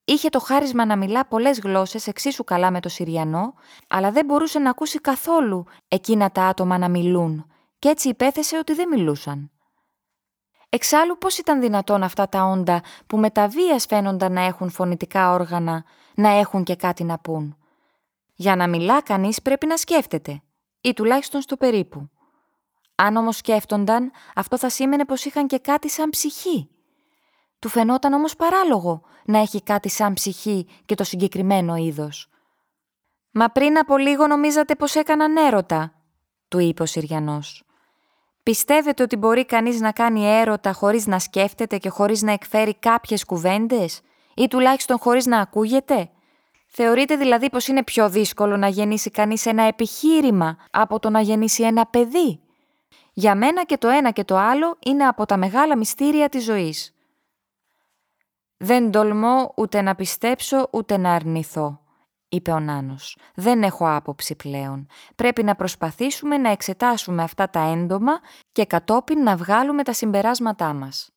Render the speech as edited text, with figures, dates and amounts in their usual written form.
Είχε το χάρισμα να μιλά πολλές γλώσσες εξίσου καλά με το Συριανό, αλλά δεν μπορούσε να ακούσει καθόλου εκείνα τα άτομα να μιλούν και έτσι υπέθεσε ότι δεν μιλούσαν. Εξάλλου πώς ήταν δυνατόν αυτά τα όντα που με τα βίας φαίνονταν να έχουν φωνητικά όργανα, να έχουν και κάτι να πούν. Για να μιλά κανείς πρέπει να σκέφτεται, ή τουλάχιστον στο περίπου. Αν όμως σκέφτονταν, αυτό θα σήμαινε πως είχαν και κάτι σαν ψυχή. Του φαινόταν όμως παράλογο να έχει κάτι σαν ψυχή και το συγκεκριμένο είδος. «Μα πριν από λίγο νομίζατε πως έκαναν έρωτα», του είπε ο Συριανός. «Πιστεύετε ότι μπορεί κανείς να κάνει έρωτα χωρίς να σκέφτεται και χωρίς να εκφέρει κάποιες κουβέντες ή τουλάχιστον χωρίς να ακούγεται? Θεωρείτε δηλαδή πως είναι πιο δύσκολο να γεννήσει κανείς ένα επιχείρημα από το να γεννήσει ένα παιδί? Για μένα και το ένα και το άλλο είναι από τα μεγάλα μυστήρια της ζωής». «Δεν τολμώ ούτε να πιστέψω ούτε να αρνηθώ», είπε ο Νάνος. «Δεν έχω άποψη πλέον. Πρέπει να προσπαθήσουμε να εξετάσουμε αυτά τα έντομα και κατόπιν να βγάλουμε τα συμπεράσματά μας».